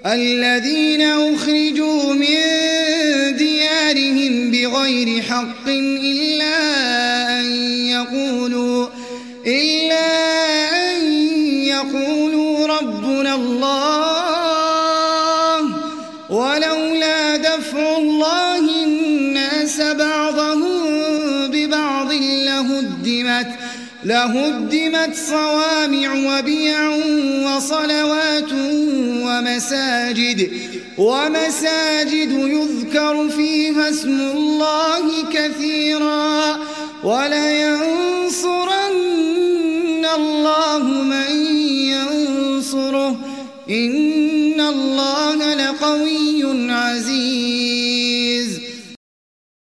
الذين أخرجوا من ديارهم بغير حق إلا أن يقولوا ربنا الله ولولا دفع الله الناس بعضهم ببعض لهدمت صوامع وبيع وصلوات ومساجد يذكر فيها اسم الله كثيرا ولينصرن الله من ينصره إن الله